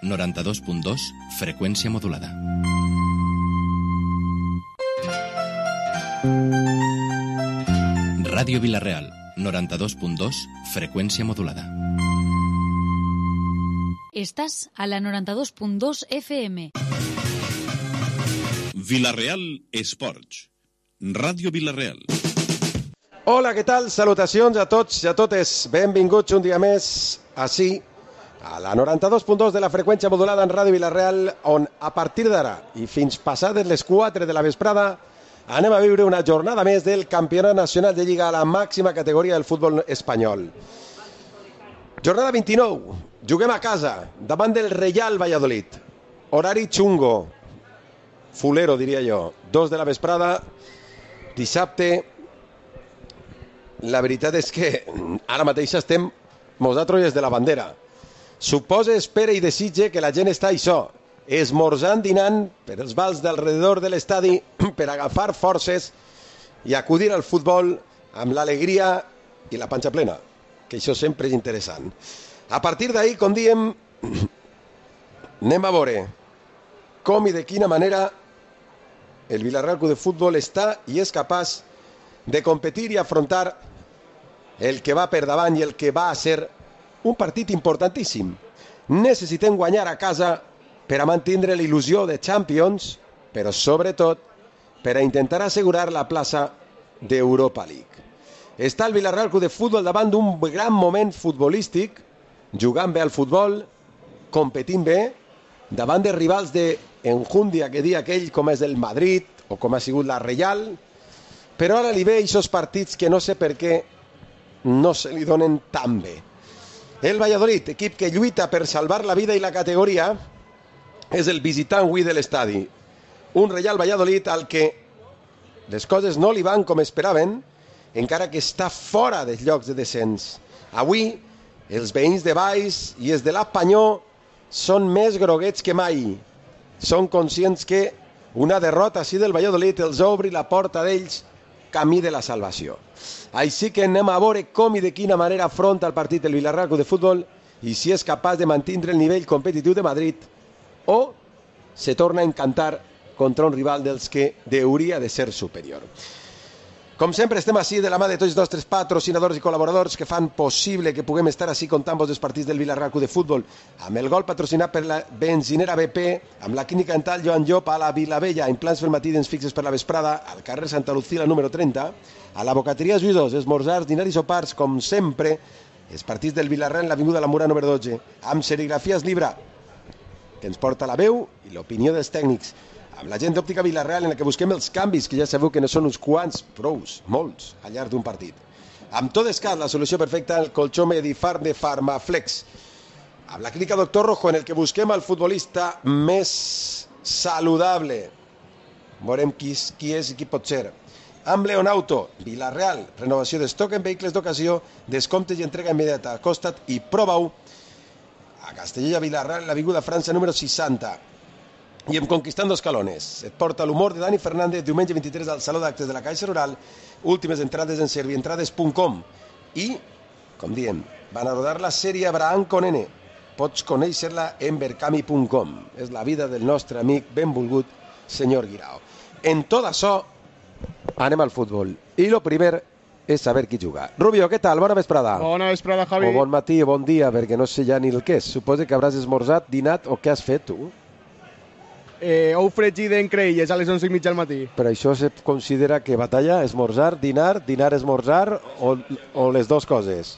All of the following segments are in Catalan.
92.2, freqüència modulada. Ràdio Vila-real, 92.2, freqüència modulada. Estàs a la 92.2 FM. Vila-real Esports. Ràdio Vila-real. Hola, què tal? Salutacions a tots i a totes. Benvinguts un dia més ací, a la 92.2 de la freqüència modulada en Ràdio Vila-real, on a partir d'ara i fins passades les 4 de la vesprada anem a viure una jornada més del Campionat Nacional de Lliga a la màxima categoria del futbol espanyol. Jornada 29. Juguem a casa, davant del Real Valladolid. Horari xungo. Fulero, diria jo. 2 de la vesprada, dissabte. La veritat és que ara mateix estem nosaltres des de la bandera. Suposa, espera i desitge que la gent està això, esmorzant, dinant per els vals d'alrededor de l'estadi per agafar forces i acudir al futbol amb l'alegria i la panxa plena, que això sempre és interessant. A partir d'ahir, com diem, anem a veure com i de quina manera el Vila-real Club de Futbol està i és capaç de competir i afrontar el que va per davant i el que va a ser un partit importantíssim. Necessitem guanyar a casa per a mantenir l'il·lusió de Champions, però sobretot per a intentar assegurar la plaça d'Europa League. Està el Vila-real Club de Futbol davant d'un gran moment futbolístic, jugant bé al futbol, competint bé, davant de rivals d'enjúndia que dia aquell com és el Madrid o com ha sigut la Reial, però ara li ve aquests partits que no sé per què no se li donen tan bé. El Valladolid, equip que lluita per salvar la vida i la categoria, és el visitant avui de l'estadi. Un Real Valladolid al que les coses no li van com esperaven, encara que està fora dels llocs de descens. Avui, els veïns de Baix i els de la Panyó són més groguets que mai. Són conscients que una derrota així del Valladolid els obri la porta d'ells camí de la salvació. Així que anem a veure com i de quina manera afronta el partit del Vila-real Club de Futbol i si és capaç de mantenir el nivell competitiu de Madrid o se torna a encantar contra un rival dels que hauria de ser superior. Com sempre estem així de la mà de tots els nostres patrocinadors i col·laboradors que fan possible que puguem estar així contant-vos els partits del Vila-real Club de Futbol, amb el gol patrocinat per la benzinera BP, amb la clínica dental Joan Llop a la Vilavella, implants fermatidens fixes per la vesprada, al carrer Santa Lucía número 30, a la bocateria Lluïdors, esmorzars, dinars i sopars, com sempre, els partits del Vila-real en l'Avinguda La Mura número 12, amb serigrafies Libra, que ens porta la veu i l'opinió dels tècnics, amb la gent d'Òptica Vila-real en la que busquem els canvis, que ja sabeu que no són uns quants, prous, molts, al llarg d'un partit. Amb Todescat, la solució perfecta, el colxó Medifarm de Farmaflex. Amb la clínica Doctor Rojo, en el que busquem el futbolista més saludable. Veurem qui és i qui pot ser. Amb Leonauto, Vila-real, renovació d'estoc en vehicles d'ocasió, descomptes i entrega immediata. Acosta't i prova-ho a Castellella, Vila-real, l'Avinguda França número 60. I en Conquistando Escalones et porta l'humor de Dani Fernández diumenge 23 al Saló d'Actes de la Caixa Rural, últimes entrades en servientrades.com. I, com diem, van a rodar la sèrie Abraham Conene. Pots conèixer-la en berkami.com. És la vida del nostre amic benvolgut senyor Guirao. En tot això anem al futbol i lo primer és saber qui juga. Rubio, què tal? Bona vesprada. Bona vesprada, Javi. O bon matí o bon dia, perquè no sé ja ni el què és. Suposo que hauràs esmorzat, dinat o què has fet tu? Ou fregit en creïlles a les 11:30 del matí. Però això se considera que batalla, esmorzar, dinar, esmorzar o les dues coses?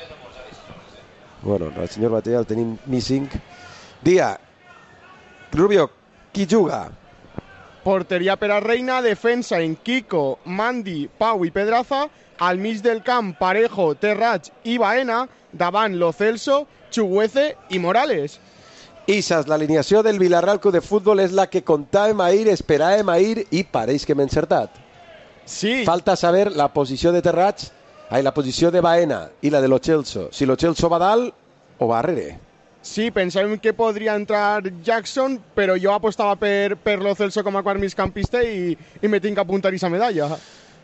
Bueno, el senyor Batalla el tenim missing. Dia, Rubio, qui juga? Porteria per a Reina, defensa en Kiko, Mandi, Pau i Pedraza, al mig del camp Parejo, Terrats i Baena, davant Lo Celso, Chuguece i Morales. Issa és l'alineació del Vila-real Club de Futbol, és la que comptàvem ahir, esperàvem ahir i pareix que m'he encertat. Sí. Falta saber la posició de Terrats, la posició de Baena i la de Lo Celso. Si Lo Celso va dalt o va darrere. Sí, pensàvem que podria entrar Jackson, però jo apostava per Lo Celso com a quart migcampista i me tinc que apuntar aquesta medalla.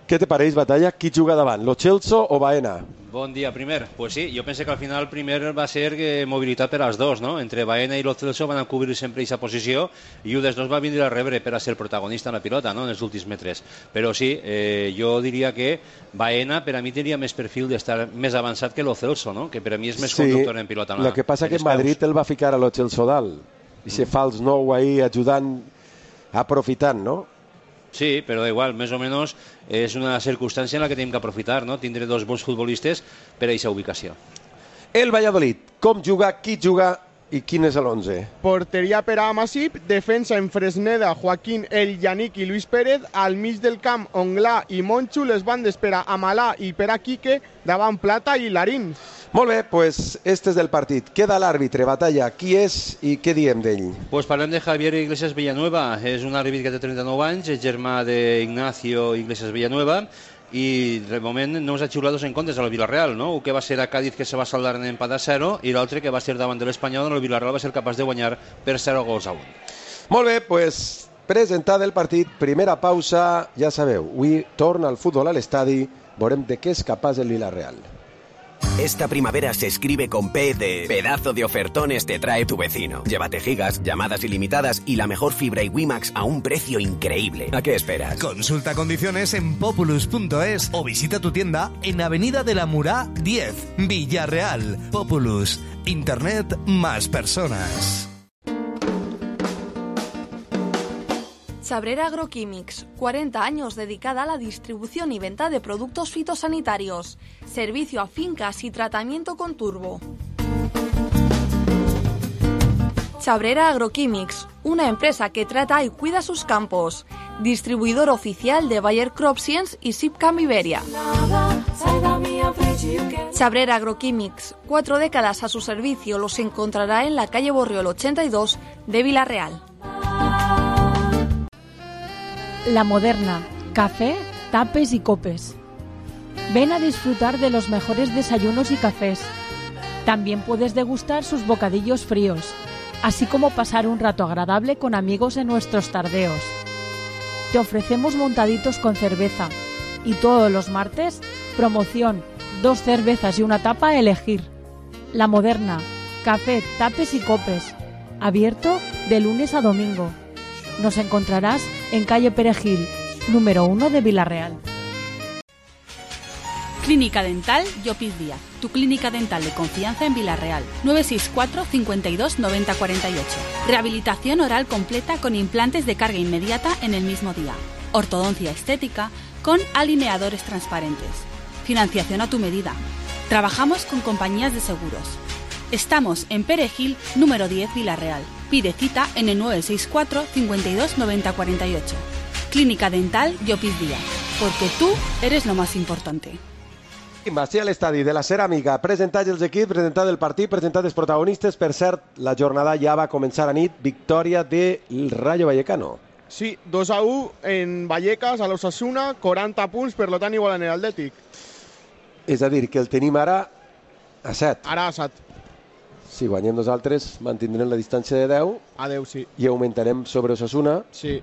Què te pareix, Batalla? Qui juga davant, Lo Celso o Baena? Bon dia, primer. Pues sí, jo penso que al final el primer va ser mobilitat per als dos, no? Entre Baena i Lo Celso van a cobrir sempre aquesta posició i un dels dos va vindre a rebre per a ser protagonista en la pilota, no? En els últims metres. Però sí, jo diria que Baena per a mi tenia més perfil d'estar més avançat que Lo Celso, no? Que per a mi és més conductor en pilota. El que passa que en Madrid el va ficar a Lo Celso dalt i se fa els nou ahí ajudant, aprofitant, no? Sí, però igual, més o menys és una circumstància en la que tenim que aprofitar, no? Tindre dos bons futbolistes per a aquesta ubicació. El Valladolid, com juga, qui juga i quin és l'11? Porteria per a Masip, defensa en Fresneda, Joaquín, El Yannick i Luis Pérez, al mig del camp Onglà i Monchu, les bandes per a Amalà i per a Quique, davant Plata i Larín. Molt bé, pues este és del partit. Queda l'àrbitre, Batalla. Qui és i què diem d'ell? Pues parlem de Javier Iglesias Villanueva. És un àrbitre que té 39 anys, és germà d'Ignacio Iglesias Villanueva i de moment no ens ha xiulat dos encontres al Villarreal, no? Un que va ser a Cádiz que se va saldar en empat a 0 i l'altre que va ser davant de l'Espanyol on el Villarreal va ser capaç de guanyar per 0-1. Molt bé, pues presentada el partit, primera pausa, ja sabeu, avui torna el futbol a l'estadi, veurem de què és capaç el Villarreal. Esta primavera se escribe con P de pedazo de ofertones te trae tu vecino. Llévate gigas, llamadas ilimitadas y la mejor fibra y WiMax a un precio increíble. ¿A qué esperas? Consulta condiciones en populus.es o visita tu tienda en Avenida de la Murá 10, Villarreal. Populus, Internet más personas. Chabrera Agroquímics, 40 años dedicada a la distribución y venta de productos fitosanitarios, servicio a fincas y tratamiento con turbo. Chabrera Agroquímics, una empresa que trata y cuida sus campos, distribuidor oficial de Bayer CropScience y Sipcam Iberia. Chabrera Agroquímics, 4 décadas a su servicio, los encontrará en la calle Borriol 82 de Villarreal. La Moderna, café, tapes y copes. Ven a disfrutar de los mejores desayunos y cafés. También puedes degustar sus bocadillos fríos, así como pasar un rato agradable con amigos en nuestros tardeos. Te ofrecemos montaditos con cerveza y todos los martes, promoción, 2 cervezas y una tapa a elegir. La Moderna, café, tapes y copes. Abierto de lunes a domingo. Nos encontrarás en calle Perejil, número 1 de Villarreal. Clínica Dental Llopis Díaz, tu clínica dental de confianza en Villarreal. 964 52 90 48. Rehabilitación oral completa con implantes de carga inmediata en el mismo día. Ortodoncia estética con alineadores transparentes. Financiación a tu medida. Trabajamos con compañías de seguros. Estamos en Perejil, número 10, Villarreal. Pide cita en el 964 52 90 48. Clínica Dental Llopis Díaz, porque tú eres lo más importante. Així a l'estadi de la Ceràmica, presentats els equips, presentat el partit, presentats els protagonistes. Per cert, la jornada ja va començar a nit, victòria del Rayo Vallecano. Sí, 2-1 en Vallecas, a l'Osasuna, 40 punts, per tant igual en l'Atlètic. És a dir, que el tenim ara a 7. Ara a 7. Si guanyem nosaltres, mantindrem la distància de 10. A 10, sí. I augmentarem sobre Osasuna. Sí.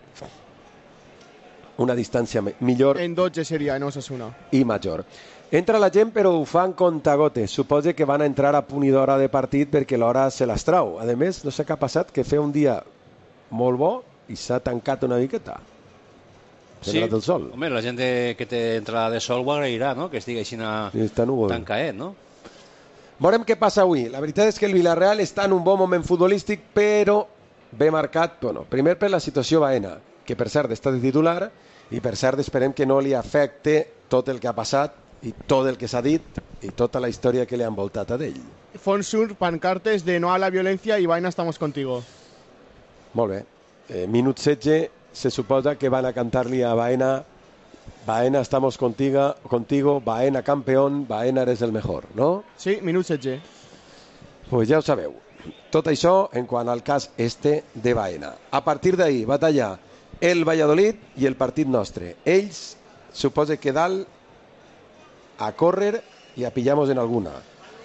Una distància millor. En 12 seria, en Osasuna. I major. Entra la gent, però ho fan comptagotes. Suposa que van a entrar a punt i d'hora de partit perquè l'hora se les trau. A més, no sé què ha passat, que feia un dia molt bo i s'ha tancat una miqueta. Sí, del sol. Home, la gent que té entrada de sol ho agrairà, no? Que estigui així tan caet, no? Veurem què passa avui. La veritat és que el Villarreal està en un bon moment futbolístic, però bé marcat, bueno, primer per la situació Baena, que per cert està de titular, i per cert esperem que no li afecte tot el que ha passat i tot el que s'ha dit i tota la història que li ha envoltat a ell. Fonsur, pancartes de no a la violencia y Baena estamos contigo. Molt bé. Minut 16, se suposa que van a cantar-li a Baena: Baena, estamos contigo, Baena campeón, Baena eres el mejor, ¿no? Sí, minut 16. Pues ja ho sabeu. Tot això en quant al cas este de Baena. A partir d'ahir, batalla el Valladolid i el partit nostre. Ells, suposa que dalt a córrer i a pillar-nos en alguna.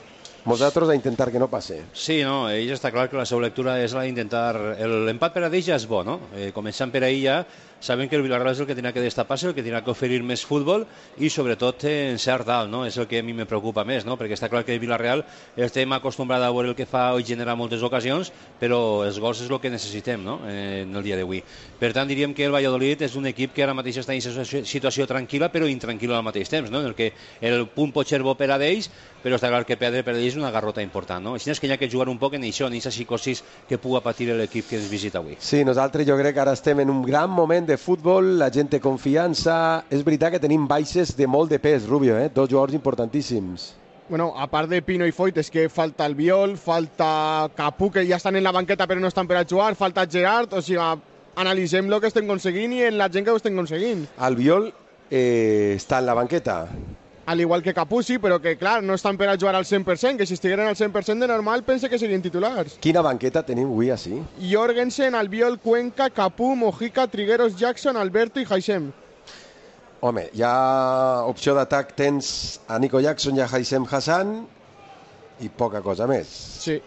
nosaltres a intentar que no passe. Sí, no, ell està clar que la seva lectura és la d'intentar... L'empat per a ells ja és bo, no? Començant per ahir ja, saben que el Villarreal és el que tindrà que destapar-se, el que tindrà que oferir més futbol i sobretot en cert dalt, no? És el que a mi me preocupa més, no? Perquè està clar que el Villarreal estem acostumbrats a veure el que fa i genera moltes ocasions, però els gols és el que necessitem, no? En el dia d'avui. Per tant, diríem que el Valladolid és un equip que ara mateix està en situació tranquil·la però intranquil·la al mateix temps, no? En el que el punt pot ser bo per a d'ells, però està clar que perdre per ells és una garrota important, no? Així és que hi ha que jugar un poc en això, en aquesta psicosis que puga patir l'equip que ens visita avui. Sí, nosaltres jo crec que ara estem en un gran moment de futbol, la gent té confiança. És veritat que tenim baixes de molt de pes, Rubio, dos jugadors importantíssims. Bueno, a part de Pino i Foyt, és que falta el Biol, falta Capú, que ja estan en la banqueta però no estan per a jugar, falta Gerard, o sigui, analitzem el que estem aconseguint i en la gent que ho estem aconseguint. El Biol està en la banqueta. Al igual que Capú, sí, però que, clar, no estan per a jugar al 100%, que si estigueren al 100% de normal pense que serien titulars. Quina banqueta tenim avui, així? Jorgensen, Albiol, Cuenca, Capú, Mojica, Trigueros, Jackson, Alberto i Haixem. Home, hi ha opció d'atac, tens a Nico Jackson i a Haixem Hassan i poca cosa més. Sí.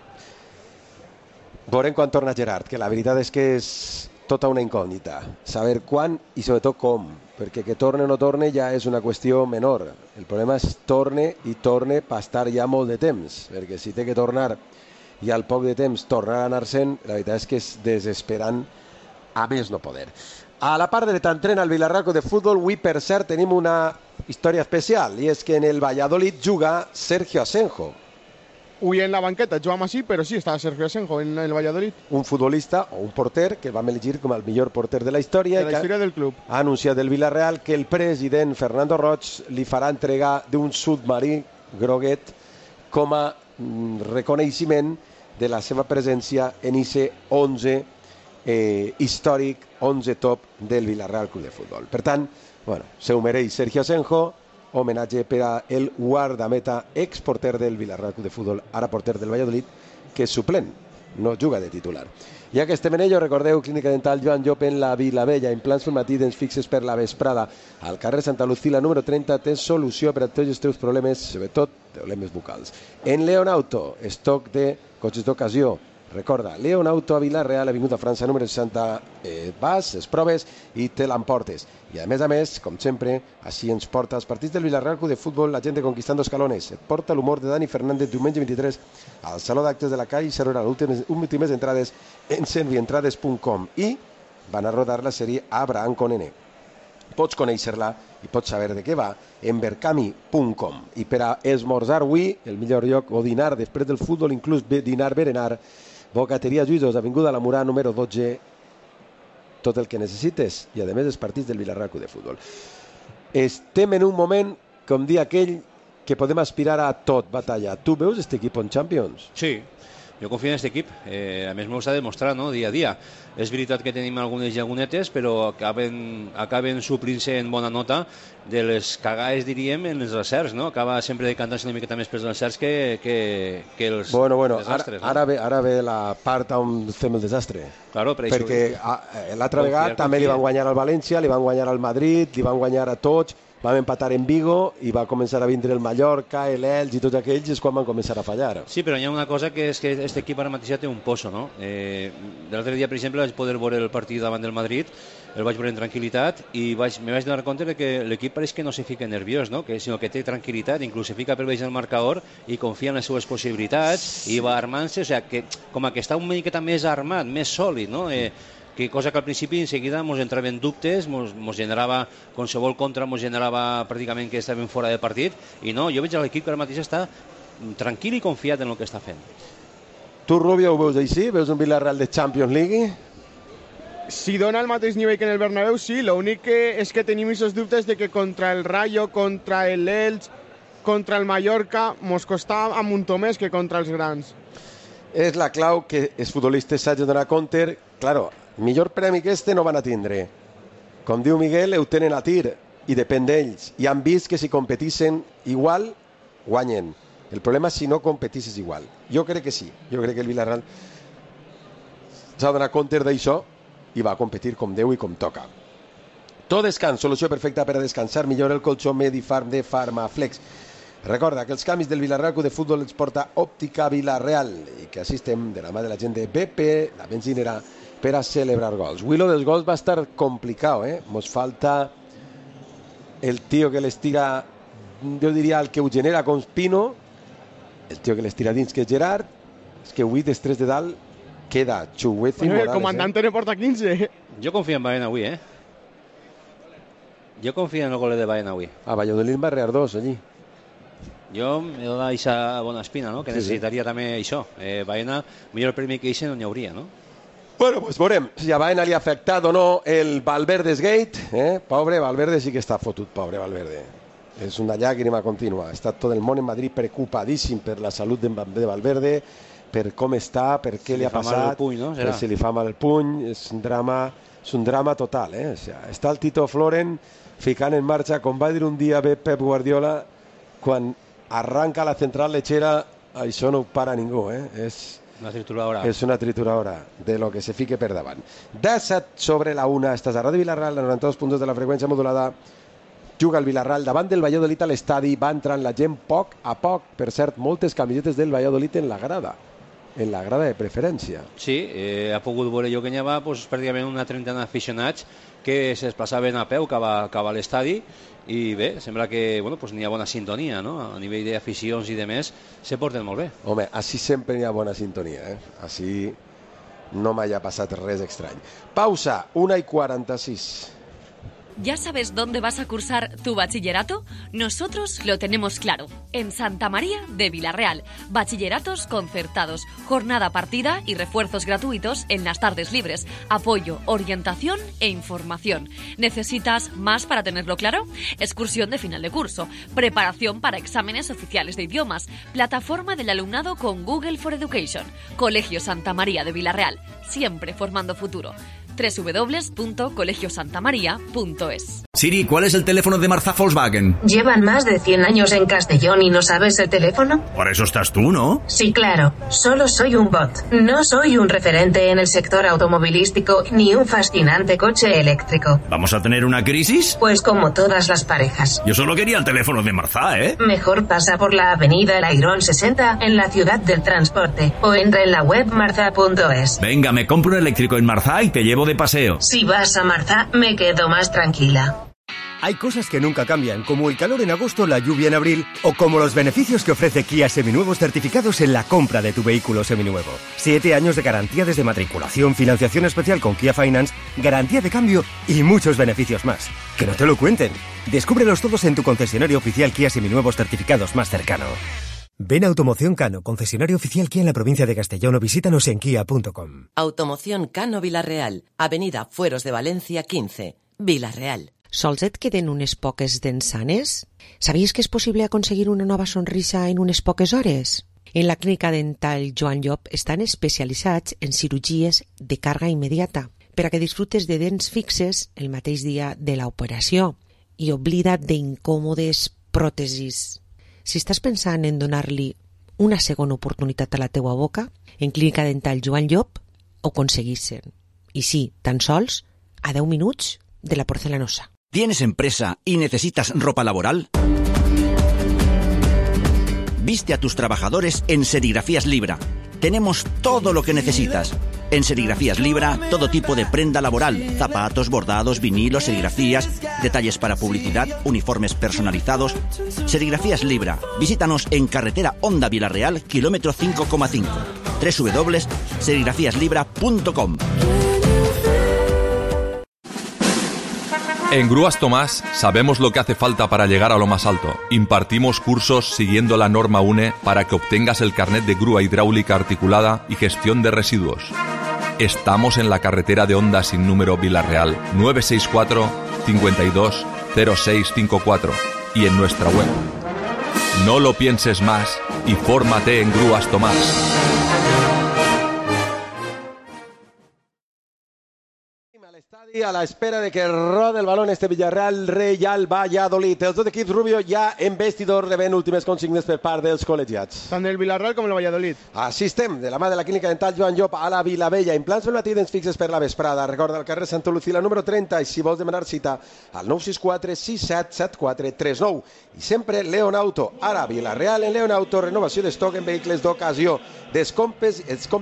Veurem quan torna Gerard, que la veritat és que és tota una incògnita. Saber quan i sobretot com, perquè que torne o no torne ja és una qüestió menor. El problema és torne i torne per estar ja molt de temps, perquè si té que tornar i al poc de temps tornar a anar-se'n, la veritat és que és desesperant a més no poder. A la part dreta entrena el Villarreal de futbol. Avui, per cert, tenim una història especial, i és que en el Valladolid juga Sergio Asenjo. Avui en la banqueta jugam així, però sí, està Sergio Asenjo en el Valladolid. Un futbolista o un porter que vam elegir com el millor porter de la història. De la història del club. Ha anunciat el Villarreal que el president Fernando Roig li farà entregar d'un submarí groguet com a reconeixement de la seva presència en ese 11 històric, 11 top del Villarreal Club de Futbol. Per tant, bueno, se ho mereix Sergio Asenjo, homenatge per a el guardameta exporter del Villarreal Club de Futbol, ara porter del Valladolid, que és suplent, no juga de titular. Ja que estem en ello, recordeu, Clínica Dental Joan Llop en la Vilavella, implants formatius fixes per la vesprada. Al carrer Santa Lucila, número 30, tens solució per a tots els teus problemes, sobretot problemes bucals. En Leonauto, estoc de cotxes d'ocasió. Recorda, Leonauto a Vilareal, Avinguda França, número 60, vas, es proves i te l'emportes. I a més, com sempre, així ens porta els partits del Villarreal Club de Futbol, la gent de Conquistando Escalones. Et porta l'humor de Dani Fernández diumenge 23 al Saló d'Actes de la Call Serrera. Últimes entrades en servientrades.com i van a rodar la sèrie Abraham Conene. Pots conèixer-la i pots saber de què va en berkami.com. I per a esmorzar avui, el millor lloc, o dinar després del futbol, inclús dinar-berenar, Bocateria Lluïdos, Avinguda La Murà, número 12, tot el que necessites i a més els partits del Villarreal Club de Futbol. Estem en un moment, com dir aquell, que podem aspirar a tot, batalla. Tu veus este equip en Champions? Sí, jo confio en aquest equip, a més m'ho està demostrant, no? Dia a dia. És veritat que tenim algunes llagunetes, però acaben suplint-se en bona nota de les cagades, diríem, en els recerts, no? Acaba sempre decantant-se una miqueta més pels recerts que els desastres. Ara ve la part on fem el desastre. Claro, per perquè l'altra vegada també li van guanyar al València, li van guanyar al Madrid, li van guanyar a tots, vam empatar en Vigo i va començar a vindre el Mallorca, l'Elx i tots aquells, és quan van començar a fallar. Sí, però hi ha una cosa que és que aquest equip ara mateix té un pozo, no? L'altre dia, per exemple, vaig poder veure el partit davant del Madrid, el vaig veure en tranquil·litat i me vaig donar compte que l'equip pareix que no se fica nerviós, no? Sinó que té tranquil·litat, inclús se fica per baix del marcador i confia en les seves possibilitats i va armant-se, o sigui, que com que està una miqueta més armat, més sòlid, no? Que cosa que al principi enseguida ens entraven dubtes, ens generava qualsevol contra, ens generava pràcticament que estàvem fora de partit, i no, jo veig l'equip que ara mateix està tranquil i confiat en el que està fent. Tu, Rubio, ho veus així? Veus un Villarreal de Champions League? Si dona el mateix nivell que en el Bernabéu, sí, l'únic és que tenim aquests dubtes de que contra el Rayo, contra l'Elx, contra el Mallorca, mos costava un muntó més que contra els grans. És la clau que els futbolistes s'hagin de donar compte. Claro, millor premi que este no van a tindre. Com diu Miguel, ho tenen a tir i depèn d'ells. I han vist que si competissin igual, guanyen. El problema és si no competissis igual. Jo crec que sí. Jo crec que el Villarreal s'ha de donar compte d'això i va competir com Déu i com toca. Tot descans, solució perfecta per a descansar. Millor el colxó Medifarm de Farmaflex. Recorda que els canvis del Villarreal Club de Futbol els porta Òptica Villarreal i que assistem de la mà de la gent de BP, la benzinera, per a celebrar gols. Avui lo dels gols va estar complicat, Mos falta el tio que les tira, jo diria el que ho genera com Pino, el tio que les tira dins que és Gerard. És que avui després de dalt queda Chuguez i Morales. El comandante ne porta 15. Yo confío en Baena avui, Yo confío en el gol de Baena avui. A Valladolid va rear 2 allí. Jo me dono aquesta bona espina, no? Que necessitaria també això. Baena, millor premi que això no n'hi hauria, no? Bueno, pues veurem si a Baena li ha afectat o no el Valverde's Gate. Pobre Valverde, sí que està fotut, pobre Valverde. És una llàgrima contínua. Està tot el món en Madrid preocupadíssim per la salut de Valverde, per com està, per què li ha passat. Puny, no? Si li fa mal el puny, és un drama total. O sea, està el Tito Floren ficant en marxa, com va dir un dia Pep Guardiola, quan arranca la central lechera, això no ho para ningú. És una trituradora de lo que se fique per davant. 17 sobre la 1, estàs a Ràdio Villarreal, a 92 punts de la freqüència modulada. Juga el Villarreal davant del Valladolid a l'estadi, va entrant la gent poc a poc. Per cert, moltes camisetes del Valladolid en la grada de preferència. Sí, ha pogut veure jo que n'hi havia pràcticament una trentena d'aficionats que se desplaçaven a peu cap a l'estadi i bé, sembla que n'hi ha bona sintonia, no? A nivell d'aficions i de més se porten molt bé. Home, així sempre n'hi ha bona sintonia, Així no m'ha passat res estrany. Pausa, 1:46. ¿Ya sabes dónde vas a cursar tu bachillerato? Nosotros lo tenemos claro. En Santa María de Villarreal. Bachilleratos concertados, jornada partida y refuerzos gratuitos en las tardes libres. Apoyo, orientación e información. ¿Necesitas más para tenerlo claro? Excursión de final de curso. Preparación para exámenes oficiales de idiomas. Plataforma del alumnado con Google for Education. Colegio Santa María de Villarreal. Siempre formando futuro. www.colegiosantamaria.es. Siri, ¿cuál es el teléfono de Marzá Volkswagen? ¿Llevan más de 100 años en Castellón y no sabes el teléfono? Por eso estás tú, ¿no? Sí, claro. Solo soy un bot. No soy un referente en el sector automovilístico ni un fascinante coche eléctrico. ¿Vamos a tener una crisis? Pues como todas las parejas. Yo solo quería el teléfono de Marzá, Mejor pasa por la avenida El Airón 60 en la ciudad del transporte o entra en la web marza.es. Venga, me compro un eléctrico en Marzá y te llevo de paseo. Si vas a Marzá, me quedo más tranquila. Hay cosas que nunca cambian, como el calor en agosto, la lluvia en abril, o como los beneficios que ofrece Kia Seminuevos certificados en la compra de tu vehículo seminuevo. 7 años de garantía desde matriculación, financiación especial con Kia Finance, garantía de cambio y muchos beneficios más. Que no te lo cuenten. Descúbrelos todos en tu concesionario oficial Kia Seminuevos certificados más cercano. Ven a Automoción Cano, concesionario oficial Kia en la provincia de Castellón, o visítanos en kia.com. Automoción Cano Villarreal, avenida Fueros de Valencia 15, Villarreal. Sols et queden unes poques dents sanes? Sabies que és possible aconseguir una nova sonrisa en unes poques hores? En la clínica dental Joan Llop estan especialitzats en cirurgies de càrrega immediata per a que disfrutes de dents fixes el mateix dia de l'operació i oblida't d'incòmodes pròtesis. Si estàs pensant en donar-li una segona oportunitat a la teua boca, en Clínica Dental Joan Llop ho aconseguissin. I sí, tan sols a 10 minuts de la porcelanosa. ¿Tienes empresa y necesitas ropa laboral? Viste a tus trabajadores en Serigrafías Libra. Tenemos todo lo que necesitas. En Serigrafías Libra, todo tipo de prenda laboral, zapatos, bordados, vinilos, serigrafías, detalles para publicidad, uniformes personalizados. Serigrafías Libra. Visítanos en carretera Honda Villarreal, kilómetro 5,5. www.serigrafíaslibra.com. En Grúas Tomás sabemos lo que hace falta para llegar a lo más alto. Impartimos cursos siguiendo la norma UNE para que obtengas el carnet de grúa hidráulica articulada y gestión de residuos. Estamos en la carretera de Honda sin número Villarreal, 964 52 0654 y en nuestra web. No lo pienses más y fórmate en Grúas Tomás. I a l'espera de que rode el balón este Villarreal Real Valladolid. Els dos equips, Rubio, ja en vestidor rebent últimes consignes per part dels col·legiats. Tant del Villarreal com el Valladolid. Així estem, de la mà de la clínica dental Joan Llop a la Vilavella. Implants pel matí, dents fixes per la vesprada. Recorda el carrer Santa Lucila número 30 i si vols demanar cita al 964 6774 39. I sempre Leon Auto. Ara Villarreal en Leon Auto, renovació d'estoc en vehicles d'ocasió. Descomptes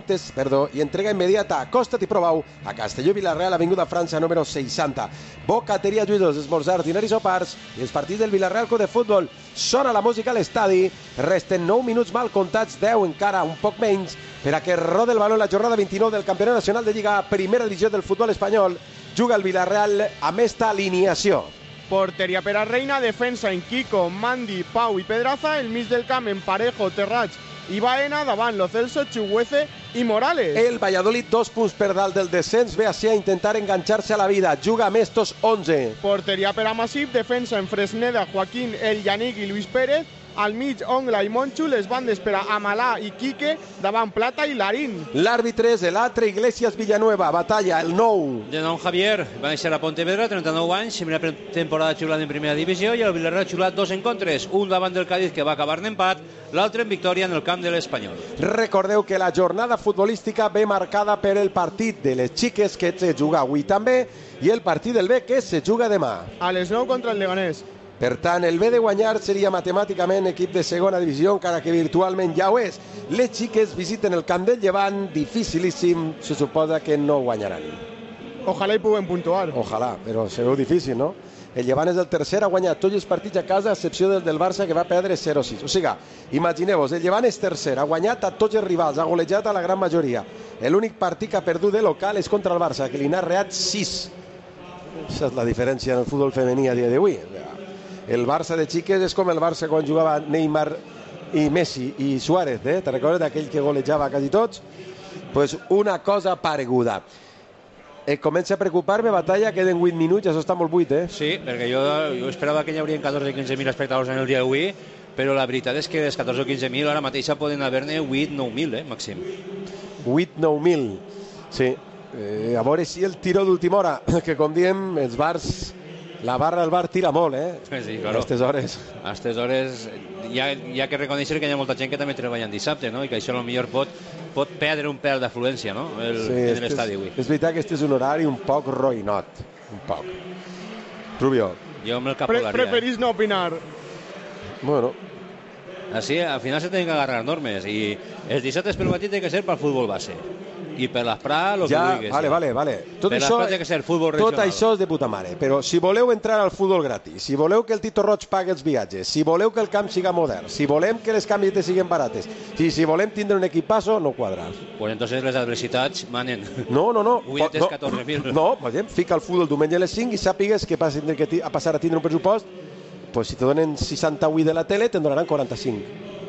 i entrega immediata. Acosta't i prova-ho a Castelló Villarreal, Avinguda França número 60. Bocateria Lluïdos, esmorzars, diners i sopars i els partits del Villarreal Club de Futbol. Sona la música a l'estadi, resten 9 minuts mal comptats, 10 encara, un poc menys, per a que rode el baló en la jornada 29 del Campionat Nacional de Lliga, primera divisió del futbol espanyol. Juga el Villarreal amb esta alineació. Porteria per a Reina, defensa en Kiko, Mandi, Pau i Pedraza, el mig del camp en Parejo, Terrats i Baena, davant Lo Celso, Chuguece i Morales. El Valladolid, 2 punts per dalt del descens, ve així a intentar enganxar-se a la vida. Juga amb estos 11. Porteria per a Masip, defensa en Fresneda, Joaquín, El Yannick i Luis Pérez. Al mig, Ongla i Monchu, les bandes per a Amalà i Quique, davant Plata i Larín. L'àrbitre és l'altre Iglesias Villanueva, batalla, el 9. De nou Javier, va néixer a Pontevedra, 39 anys, primera temporada xulat en primera divisió i el Villarreal xulat 2 encontres, un davant del Cádiz que va acabar en empat, l'altre en victòria en el camp de l'Espanyol. Recordeu que la jornada futbolística ve marcada per el partit de les xiques que se juga avui també i el partit del B que se juga demà. A les 9 contra el Leganés. Per tant, el B de guanyar seria matemàticament equip de segona divisió, encara que virtualment ja ho és. Les xiques visiten el camp del Llevant, dificilíssim, se suposa que no guanyaran. Ojalà hi puguem puntuar. Ojalà, però serà difícil, no? El Llevant és el tercer, ha guanyat tots els partits a casa, a excepció del Barça, que va perdre 0-6. O sigui, imagineu-vos, el Llevant és tercer, ha guanyat a tots els rivals, ha golejat a la gran majoria. L'únic partit que ha perdut de local és contra el Barça, que li n'ha reat 6. Aquesta és la diferència en el futbol femení a dia d'avui. El Barça de xiques és com el Barça quan jugava Neymar i Messi i Suárez, eh? Te recordes d'aquell que golejava quasi tots? Pues una cosa pareguda. Comença a preocupar-me, Batalla, queden 8 minuts, això està molt buit, eh? Sí, perquè jo esperava que hi haurien 14 o 15.000 espectadors en el dia d'avui, però la veritat és que dels 14 o 15.000 ara mateix poden haver-ne 8 o 9.000, màxim. 8 o 9.000, sí. A veure si el tiro d'última hora, que com diem, els bars... La barra del bar tira molt, eh? Sí, claro. A aquestes hores. A aquestes hores hi ha que reconèixer que hi ha molta gent que també treballa en dissabte, no? I que això potser pot perdre un pèl d'afluència, no? En l'estadi avui. És veritat que este és un horari un poc roïnot. Un poc. Rubio. Jo amb el cap volaria. Preferís no opinar. Bueno. Així, al final se tenen que agarrar normes i els dissabtes per matí té que ser pel futbol base. I per l'esprà, el que vulguis. Vale. Tot això és de puta mare. Però si voleu entrar al futbol gratis, si voleu que el Tito Roig pagui els viatges, si voleu que el camp siga modern, si volem que les camisetes siguin barates, si volem tindre un equipasso, no quadra. Pues entonces les adversitats manen. No. Avui tens 14.000. No, fica el futbol diumenge a les 5 i sàpigues que a passar a tindre un pressupost, pues si te donen 68 de la tele, te'n donaran 45.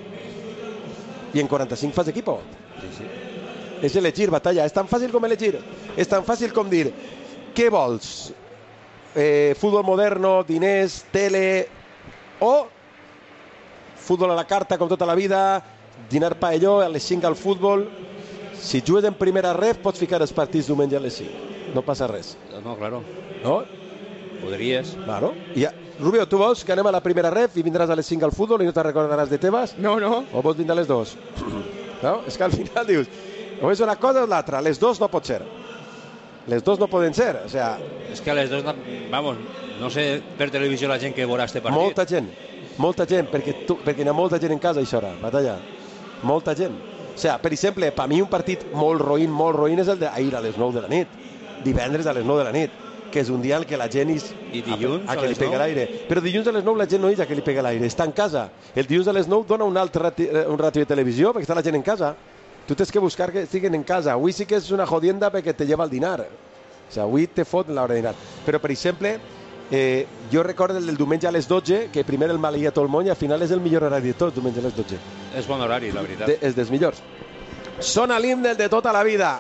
I en 45 fas equipo. Sí. És elegir, Batalla, és tan fàcil com elegir, és tan fàcil com dir què vols, futbol moderno, diners, tele o futbol a la carta com tota la vida, dinar paelló, a les 5 al futbol. Si jugues en primera ref pots ficar els partits diumenge a les 5, no passa res. No, claro. No? Podries. Claro. Rubio, tu vols que anem a la primera ref i vindràs a les 5 al futbol i no te recordaràs de teves? No. O vols vindre a les 2? No? És que al final dius, o és una cosa o l'altra, les dos no pot ser. Les dos no poden ser, o sea... És que a les dos, vamos, no sé per televisió la gent que veurà este partit. Molta gent, perquè hi ha molta gent en casa a això hora, Batalla. Molta gent. O sea, per exemple, per mi un partit molt roïn és el d'ahir a les 9 de la nit. Divendres a les 9 de la nit, que és un dia en què la gent I dilluns a que li pega l'aire. Però dilluns a les 9 la gent no és a que li pega l'aire, està en casa. El dilluns a les 9 dona un ràtio de televisió perquè està la gent en casa. Tu tens que buscar que estiguen en casa. Avui sí que és una jodienda perquè te lleva el dinar. O sigui, avui te fot l'hora de dinar. Però, per exemple, jo recordo el del diumenge a les 12, que primer el maleïa tot el món i al final és el millor horari de tot, diumenge a les 12. És bon horari, la veritat. És dels millors. Sona l'himne de tota la vida.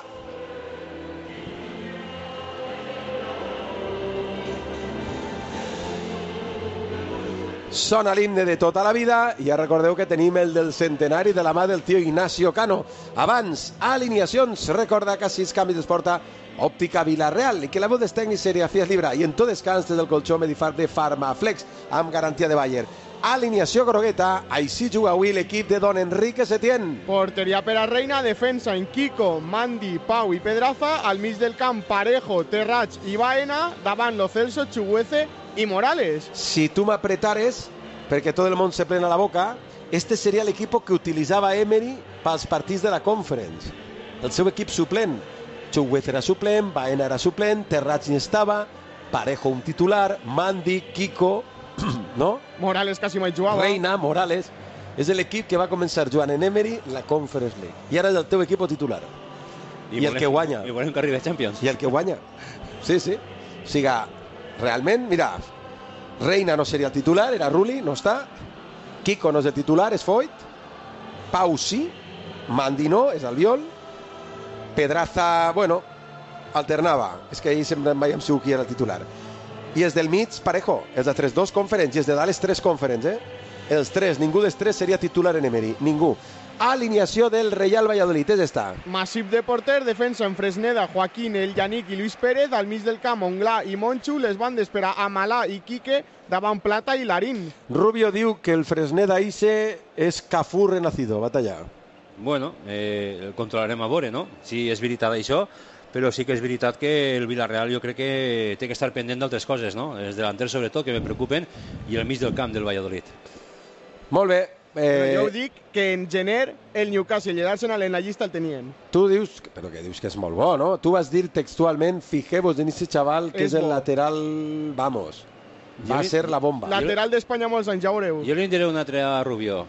Sona l'himne de tota la vida i ja recordeu que tenim el del centenari de la mà del tio Ignacio Cano. Abans, alineacions, recorda que a 6 canvis es porta Òptica Vilareal i que la veu dels tècnics Serigrafías Libra i en tot descans des del colxó Medifar de Farmaflex amb garantia de Bayer. Alineació grogueta, així juga avui l'equip de Don Enrique Setién. Porteria per a Reina, defensa en Kiko, Mandi, Pau i Pedraza, al mig del camp Parejo, Terrats i Baena, davant Lo Celso, Chuguece i Morales. Si tu m'apretares, perquè tot el món se plena la boca, este seria l'equip que utilitzava Emery pels partits de la Conference. El seu equip suplent. Chuguece era suplent, Baena era suplent, Terrats ni estava, Parejo un titular, Mandi, Kiko, no? Morales quasi mai jugava. Reina, Morales. És l'equip que va començar jugant en Emery la Conference League. I ara és el teu equip titular. I el que guanya. I volem que arribi a Champions. I el que guanya. Sí, sí. O sigui, realment, mira, Reina no seria el titular, era Rulli, no està. Kiko no és el titular, és Foyt. Pau sí. Mandi no, és Albiol. Pedraza, bueno, alternava. És que ahir sempre mai hem sigut qui era el titular. I els del mig, Parejo. Els de 3-2 Conference. I els de dalt, 3 Conference, Els 3, ningú dels 3 seria titular en Emery. Ningú. Alineació del Real Valladolid, és esta. Masip de porter, defensa en Fresneda, Joaquín, El Yannick i Luis Pérez, al mig del camp Onglà i Monchu, les bandes per a Amalà i Quique, davant Plata i Larín. Rubio diu que el Fresneda Ise és Cafú renacido, batalla. Bueno, el controlarem a veure, no? Si és veritat això, però sí que és veritat que el Villarreal jo crec que té que estar pendent d'altres coses, no? Els delanters sobretot, que me preocupen, i el mig del camp del Valladolid. Molt bé. Però jo ho dic que en gener el Newcastle i l'Arsenal en la llista el tenien. Tu dius, però que dius que és molt bo, no? Tu vas dir textualment, fijemos en ese chaval que és el lateral, vamos, va a ser la bomba. Lateral d'Espanya molts anys, ja veureu. Jo li diré un altre a Rubio.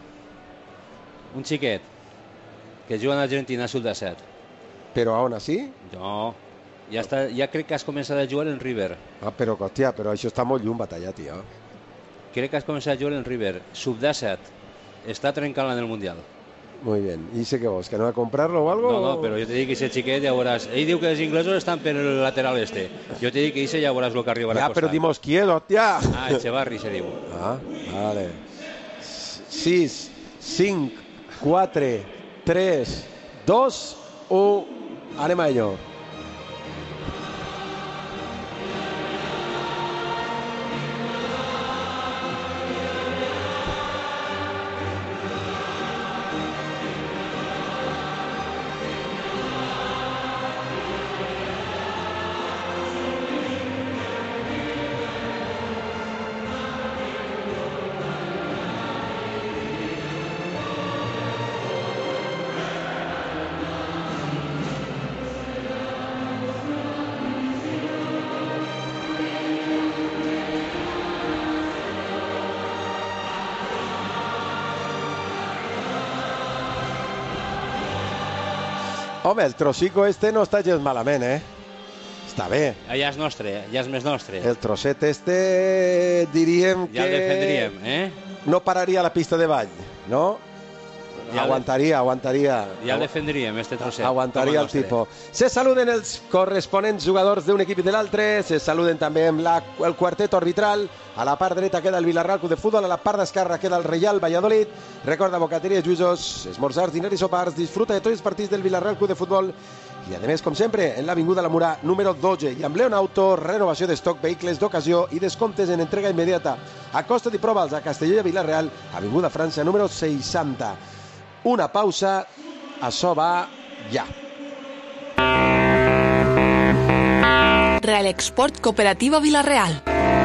Un xiquet que juga en Argentina sub-17. Però on, sí? No, ja crec que has començat a jugar en River. Ah, però, hòstia, però això està molt lluny, batalla, tio. Crec que has començat a jugar en River, sub-17. Està trencant-la en el Mundial. Muy bien. ¿Y sé que vos? ¿Que no va a comprarlo o algo? No, però jo te dic que ese xiquet ja veuràs. Ell diu que els inglesos estan per el lateral este. Jo te dic que ese ja veuràs el que arribarà a costar. Ja, però dimos quién, hòstia. Ah, Echevarri se diu. Ah, vale. 6, 5, 4, 3, 2, 1. Anem a ello. Home, el trocico este no està gens malament, Està bé. Ja és nostre, ja és més nostre. El trosset este diríem que... Ja el defendríem, No pararia a la pista de ball, no? Ja aguantaria. Ja el defendríem, este trosset. Aguantaria el tipo. Se saluden els corresponents jugadors d'un equip i de l'altre, se saluden també amb el quartet arbitral. A la part dreta queda el Villarreal Club de Futbol, a la part d'esquerra queda el Real Valladolid. Recorda, bocateries, lluïsos, esmorzars, diners i sopars. Disfruta de tots els partits del Villarreal Club de Futbol. I, a més, com sempre, en l'Avinguda La Murà, número 12. I amb Leon Auto, renovació d'estoc, vehicles d'ocasió i descomptes en entrega immediata. Acosta't i prova'ls a Castelló i a Villarreal, Avinguda França, número 60. Una pausa, això va ja. Real Export Cooperativa Villarreal.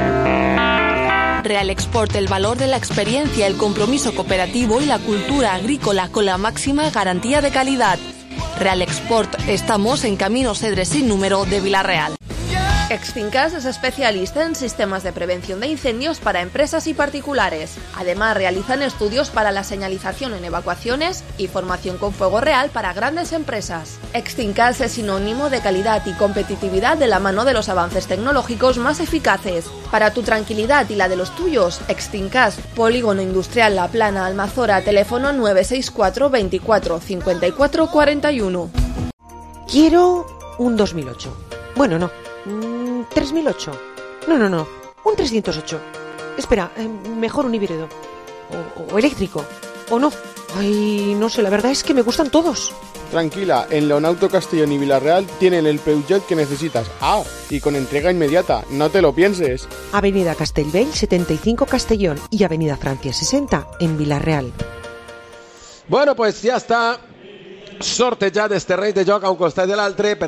Real Export, el valor de la experiencia, el compromiso cooperativo y la cultura agrícola con la máxima garantía de calidad. Real Export, estamos en Camino Cedres sin número de Villarreal. Exfincas es especialista en sistemas de prevención de incendios para empresas y particulares. Además, realizan estudios para la señalización en evacuaciones y formación con fuego real para grandes empresas. Exfincas es sinónimo de calidad y competitividad de la mano de los avances tecnológicos más eficaces. Para tu tranquilidad y la de los tuyos, Exfincas, Polígono Industrial La Plana, Almazora, teléfono 964 24 54 41. Quiero un 2008. Bueno, no. 3008. No. Un 308. Espera, mejor un híbrido. O eléctrico. O no. Ay, no sé, la verdad es que me gustan todos. Tranquila, en Leonauto Castellón y Villarreal tienen el Peugeot que necesitas. Ah, y con entrega inmediata, no te lo pienses. Avenida Castellbell 75 Castellón y Avenida Francia 60 en Villarreal. Bueno, pues ja està sortejat este rei de joc a un costat de l'altre.